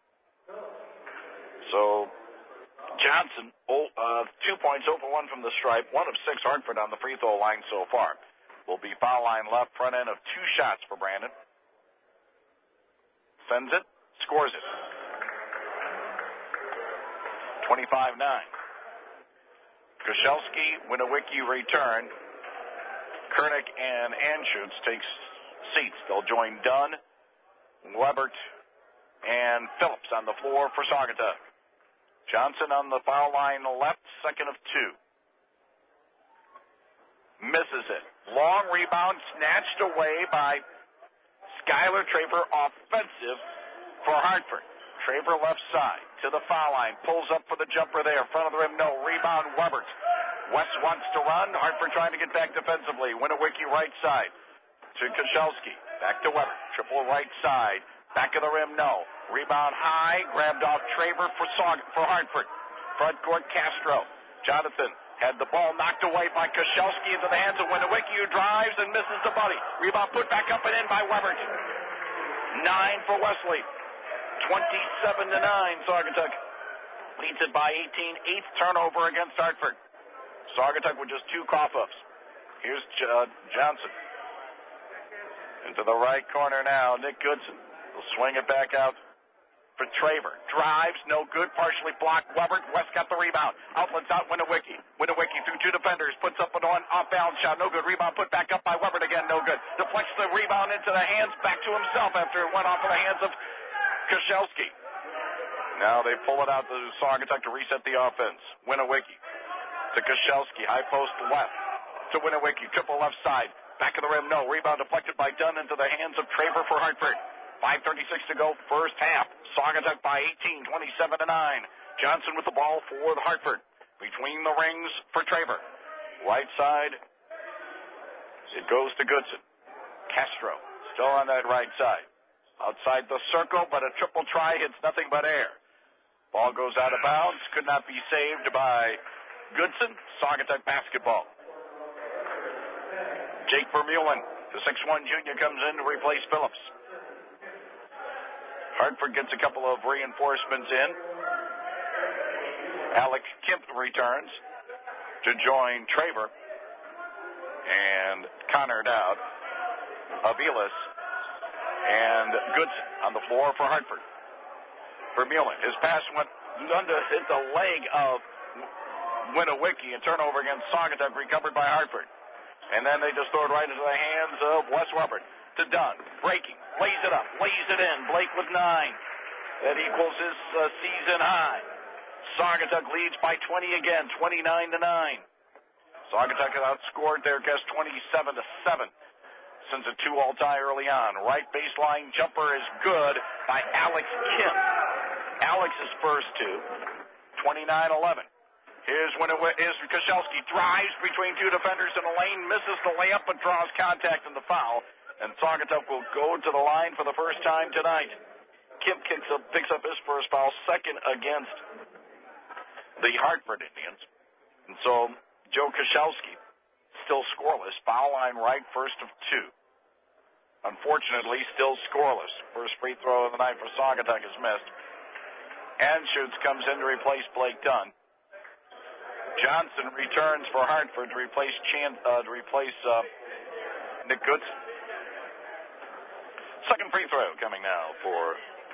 So, Johnson, oh, uh, two points, zero for one from the stripe. One of six Hartford on the free throw line so far. Will be foul line left, front end of two shots for Brandon. Sends it, scores it. twenty-five nine. Krzyzewski, Winowicki return. Kernick and Anschutz takes seats. They'll join Dunn, Webert, and Phillips on the floor for Saugatuck. Johnson on the foul line left, second of two. Misses it. Long rebound snatched away by Skylar Traver, offensive for Hartford. Traver left side to the foul line. Pulls up for the jumper there. Front of the rim, no. Rebound, Webert. West wants to run. Hartford trying to get back defensively. Winowicki right side to Krzyzewski. Back to Weber. Triple right side. Back of the rim, no. Rebound high. Grabbed off Traver for Saug for Hartford. Front court, Castro. Jonathan had the ball knocked away by Krzyzewski into the hands of Winowicki, who drives and misses the buddy. Rebound put back up and in by Webert. Nine for Wesley. twenty-seven to nine, Saugatuck leads it by eighteen. Eighth turnover against Hartford. Saugatuck with just two cough-ups. Here's uh, Johnson. Into the right corner now. Nick Goodson will swing it back out for Traver. Drives, no good. Partially blocked. Webert. West got the rebound. Outlets out Winowicki. Winowicki through two defenders. Puts up an off-balance shot. No good. Rebound put back up by Webert again. No good. Deflects the rebound into the hands. Back to himself after it went off of the hands of Krzyzewski. Now they pull it out to Saugatuck to reset the offense. Winowicki to Krzyzewski. High post left to Winowicki. Triple left side. Back of the rim, no. Rebound deflected by Dunn into the hands of Traver for Hartford. five thirty-six to go, first half. Saugatuck by eighteen, twenty-seven to nine. Johnson with the ball for the Hartford. Between the rings for Traver. Right side, it goes to Goodson. Castro still on that right side. Outside the circle, but a triple try hits nothing but air. Ball goes out of bounds. Could not be saved by Goodson. Saugatuck basketball. Jake Vermeulen, the six one junior, comes in to replace Phillips. Hartford gets a couple of reinforcements in. Alex Kemp returns to join Traver. And Connor Dowd, Aviles, and Goodson on the floor for Hartford. Vermeulen, his pass went under hit the leg of Winowicki, and turnover against Saugatuck, recovered by Hartford. And then they just throw it right into the hands of Wes Webert to Dunn. Breaking, lays it up, lays it in. Blake with nine. That equals his uh, season high. Saugatuck leads by twenty again, twenty-nine to nine. Saugatuck has outscored their guest twenty-seven to seven. Since a two-all tie early on. Right baseline jumper is good by Alex Kim. Alex's first two, twenty-nine eleven. Here's when it, here's Krzyzewski drives between two defenders in the lane, misses the layup, but draws contact in the foul. And Saugatuck will go to the line for the first time tonight. Kim kicks up, picks up his first foul, second against the Hartford Indians. And so Joe Krzyzewski still scoreless. Foul line right, first of two. unfortunately, still scoreless. First free throw of the night for Saugatuck is missed. Anschutz comes in to replace Blake Dunn. Johnson returns for Hartford to replace Chan, uh, to replace uh, Nick Goodson. Second free throw coming now for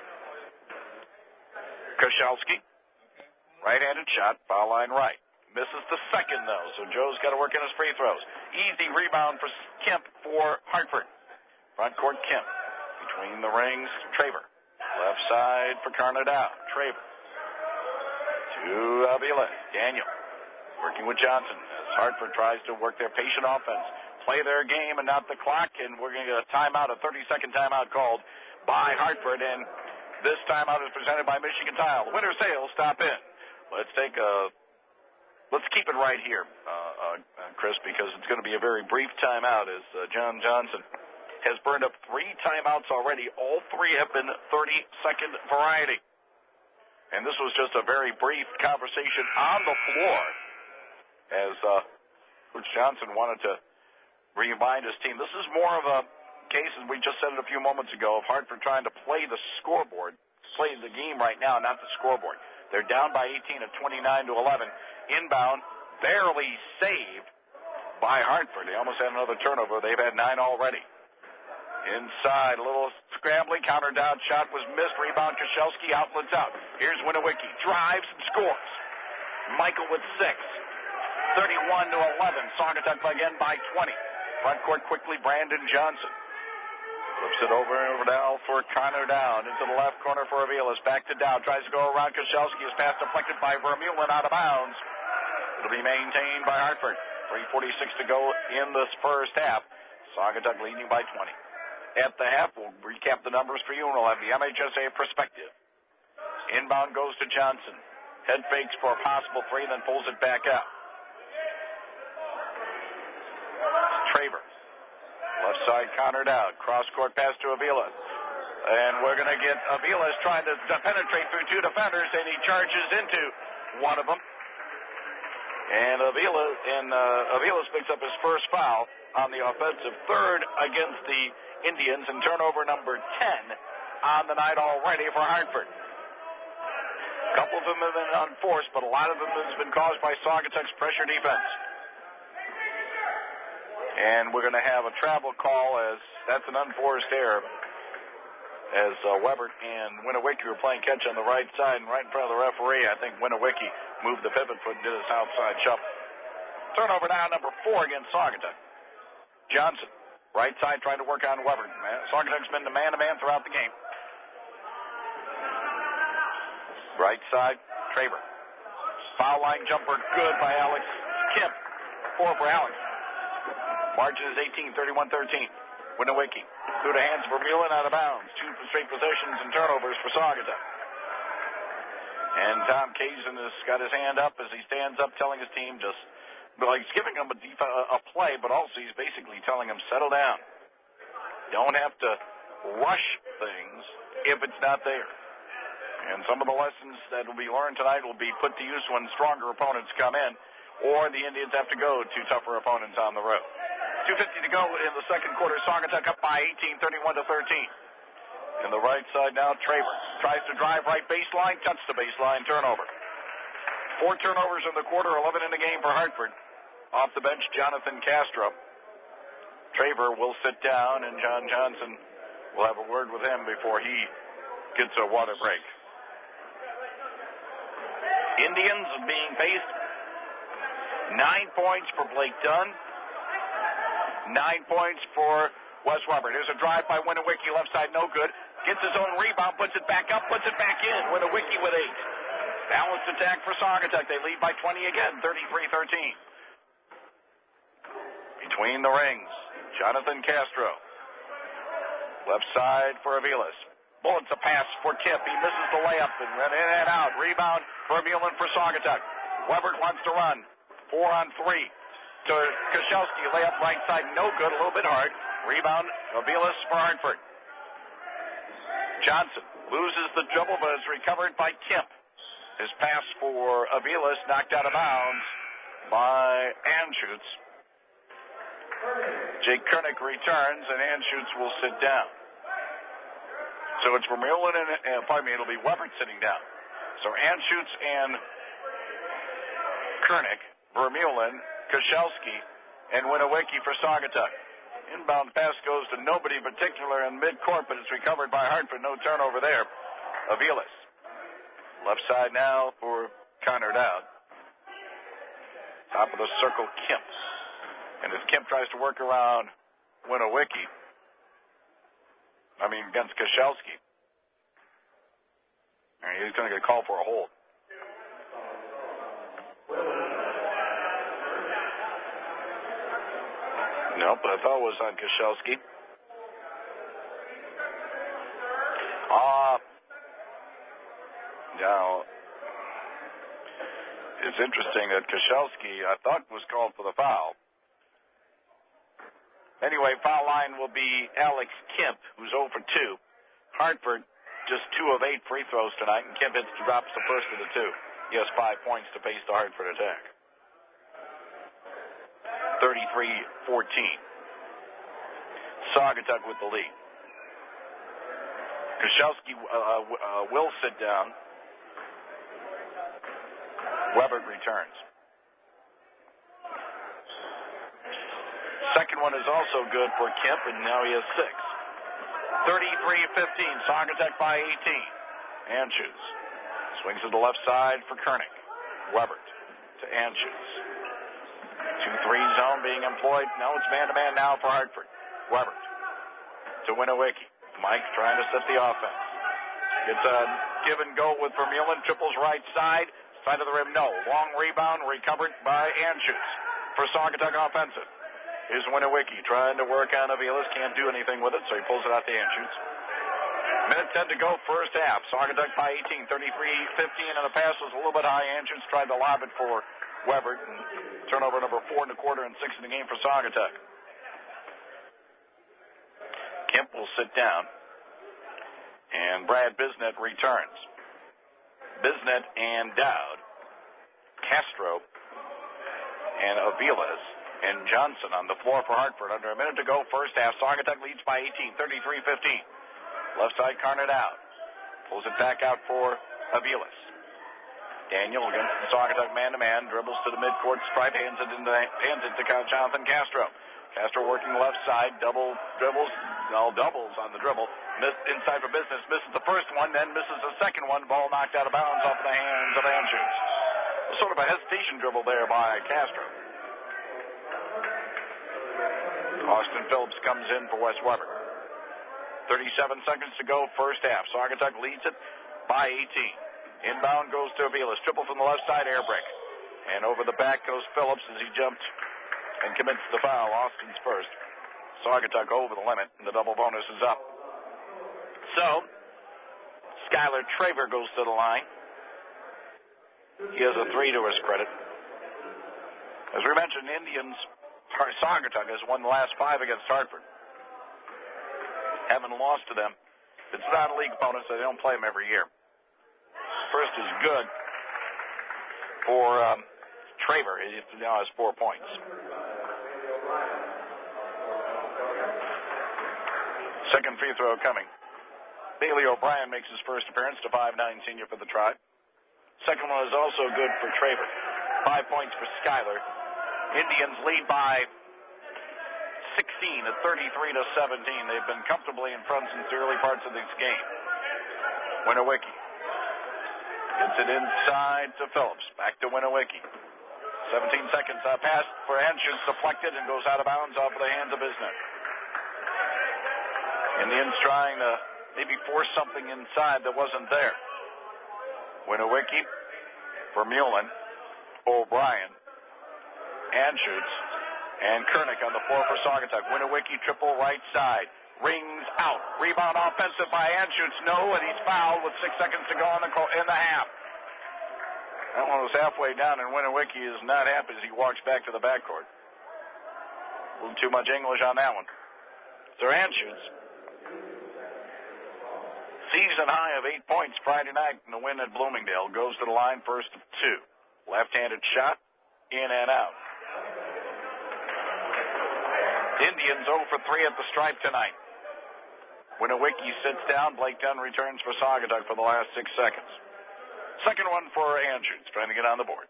Koszalski. Right-handed shot, foul line right. Misses the second, though, so Joe's got to work in his free throws. Easy rebound for Kemp for Hartford. Front court, Kemp. Between the rings, Traver. Left side for Carnadow. Traver. To Avila. Daniel. Working with Johnson as Hartford tries to work their patient offense. Play their game and not the clock, and we're going to get a timeout, a thirty-second timeout called by Hartford, and this timeout is presented by Michigan Tile. Winter sale, stop in. Let's take a, let's keep it right here, uh, uh, Chris, because it's going to be a very brief timeout as uh, John Johnson has burned up three timeouts already. All three have been thirty-second variety. And this was just a very brief conversation on the floor as uh, Coach Johnson wanted to remind his team. This is more of a case, as we just said it a few moments ago, of Hartford trying to play the scoreboard, play the game right now, not the scoreboard. They're down by eighteen at twenty-nine to eleven. Inbound, barely saved by Hartford. They almost had another turnover. They've had nine already. Inside, a little scrambling, counter down shot was missed. Rebound, Koszalski, outlets out. Here's Winowicki, drives and scores. Michael with six. thirty-one to eleven. Saugatuck again by twenty. Front court quickly, Brandon Johnson. Flips it over and over now for Connor Down. Into the left corner for Aviles. Back to Down. Tries to go around Koszalski. His pass deflected by Vermeulen out of bounds. It'll be maintained by Hartford. three forty-six to go in this first half. Saugatuck leading by twenty. At the half, we'll recap the numbers for you, and we'll have the M H S A perspective. Inbound goes to Johnson. Head fakes for a possible three, then pulls it back out. Traver. Left side countered out. Cross-court pass to Avila. And we're going to get Aviles trying to penetrate through two defenders, and he charges into one of them. And Avila and uh, Aviles picks up his first foul on the offensive, third against the Indians, and turnover number ten on the night already for Hartford. A couple of them have been unforced, but a lot of them has been caused by Saugatuck's pressure defense. And we're going to have a travel call as that's an unforced error as uh, Weber and Winowicki were playing catch on the right side and right in front of the referee. I think Winowicki moved the pivot foot and did his outside shuffle. Turnover now, number four against Saugatuck. Johnson, right side trying to work on Weber. Saugatuck's been the man-to-man throughout the game. Right side, Traver. Foul line jumper good by Alex Kemp. Four for Alex. Margin is eighteen, thirty-one thirteen. Winowicki through the hands for Vermeulen out of bounds. Two straight possessions and turnovers for Saugatuck. And Tom Kazin has got his hand up as he stands up telling his team just, well, he's giving them a, def- a play, but also he's basically telling them settle down. Don't have to rush things if it's not there. And some of the lessons that will be learned tonight will be put to use when stronger opponents come in, or the Indians have to go to tougher opponents on the road. two fifty to go in the second quarter. Saugatuck up by eighteen, thirty-one to thirteen. In the right side now, Traver tries to drive right baseline, cuts the baseline, turnover. Four turnovers in the quarter, eleven in the game for Hartford. Off the bench, Jonathan Castro. Traver will sit down, and John Johnson will have a word with him before he gets a water break. Indians being paced. Nine points for Blake Dunn. Nine points for Wes Weber. Here's a drive by Winowicki, left side, no good. Gets his own rebound, puts it back up, puts it back in. Winowicki with eight. Balanced attack for Saugatuck. They lead by twenty again, thirty-three thirteen. Between the rings, Jonathan Castro. Left side for Aviles. Bullets a pass for Kip. He misses the layup and ran in and out. Rebound for Vermeulen for Saugatuck. Weber wants to run. Four on three. To Koszalski, layup right side, no good, a little bit hard. Rebound, Aviles for Hartford. Johnson loses the dribble, but is recovered by Kemp. His pass for Aviles knocked out of bounds by Anschutz. Jake Kernick returns, and Anschutz will sit down. So it's Vermeulen and, uh, pardon me, it'll be Weber sitting down. So Anschutz and Kernick, Vermeulen, Koszalski, and Winowicki for Saugatuck. Inbound pass goes to nobody particular in midcourt, but it's recovered by Hartford. No turnover there. Aviles. Left side now for Connor Dowd. Top of the circle, Kemp. And as Kemp tries to work around Winowicki, I mean, against Koszalski, he's going to get called for a hold. Nope, I thought it was on Koszalski. Ah, uh, now, it's interesting that Koszalski, I thought, was called for the foul. Anyway, foul line will be Alex Kemp, who's zero for two. Hartford, just two of eight free throws tonight, and Kemp hits drops the first of the two. He has five points to face the Hartford attack. thirty-three fourteen. Saugatuck with the lead. Koszalski uh, uh, will sit down. Weber returns. Second one is also good for Kemp, and now he has six. thirty-three fifteen. Saugatuck by eighteen. Anschutz swings to the left side for Kernick. Weber to Anschutz. two three zone being employed. No, it's man-to-man now for Hartford. Weber to Winowicki. Mike trying to set the offense. Gets a give and go with Vermeulen. Triples right side. Side of the rim, no. Long rebound recovered by Anschutz for Saugatuck offensive. Here's Winowicki trying to work on Aviles. Can't do anything with it, so he pulls it out to Anschutz. Minute ten to go, first half. Saugatuck by eighteen, thirty-three fifteen, and the pass was a little bit high. Anschutz tried to lob it for Weber. And turnover number four in the quarter and six in the game for Saugatuck. Kemp will sit down, and Brad Bisnet returns. Bisnet and Dowd, Castro, and Aviles, and Johnson on the floor for Hartford. Under a minute to go, first half. Saugatuck leads by eighteen, thirty-three fifteen. Left side, Connor Dowd. Pulls it back out for Aviles. Daniel against the Saugatuck man-to-man. Dribbles to the midcourt stripe. Hands it into, hands it to Jonathan Castro. Castro working left side. Double dribbles. No, doubles on the dribble. Missed inside for Business. Misses the first one, then misses the second one. Ball knocked out of bounds off the hands of Anschutz. Sort of a hesitation dribble there by Castro. Austin Phillips comes in for Wes Weber. thirty-seven seconds to go, first half. Saugatuck leads it by eighteen. Inbound goes to Aviles. Triple from the left side, air break. And over the back goes Phillips as he jumped and commits the foul. Austin's first. Saugatuck over the limit, and the double bonus is up. So, Skylar Traver goes to the line. He has a three to his credit. As we mentioned, Indians, Saugatuck has won the last five against Hartford. Haven't lost to them. It's not a league opponent, so they don't play them every year. First is good for um, Traver. He now has four points. Second free throw coming. Bailey O'Brien makes his first appearance to five nine senior for the Tribe. Second one is also good for Traver. Five points for Skyler. Indians lead by sixteen at thirty-three to seventeen. They've been comfortably in front since the early parts of this game. Winowicki gets it inside to Phillips. Back to Winowicki. seventeen seconds. Uh, pass for Anschutz deflected and goes out of bounds off of the hands of Bisnet. Indians trying to maybe force something inside that wasn't there. Winowicki, Vermeulen, O'Brien, Anschutz, and Kernick on the floor for Saugatuck. Winowicki triple right side. Rings out. Rebound offensive by Anschutz. No, and he's fouled with six seconds to go in the, in the half. That one was halfway down, and Winowicki is not happy as he walks back to the backcourt. A little too much English on that one. So Anschutz, season high of eight points Friday night in the win at Bloomingdale, goes to the line first of two. Left-handed shot, in and out. Indians oh for three at the stripe tonight. Winowicki sits down. Blake Dunn returns for Saugatuck for the last six seconds. Second one for Andrews, trying to get on the board.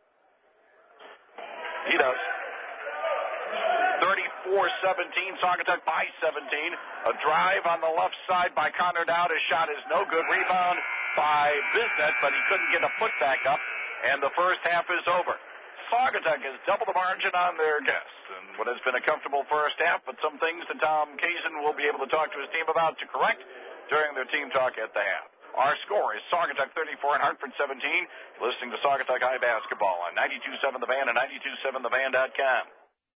He does. thirty-four seventeen, Saugatuck by seventeen. A drive on the left side by Connor Dowd. His shot is no good. Rebound by Bisnet, but he couldn't get a putback up, and the first half is over. Saugatuck has doubled the margin on their guests in what has been a comfortable first half, but some things that Tom Kazin will be able to talk to his team about to correct during their team talk at the half. Our score is Saugatuck thirty-four and Hartford seventeen. Listening to Saugatuck High Basketball on ninety-two point seven The Van and ninety-two point seven the van dot com.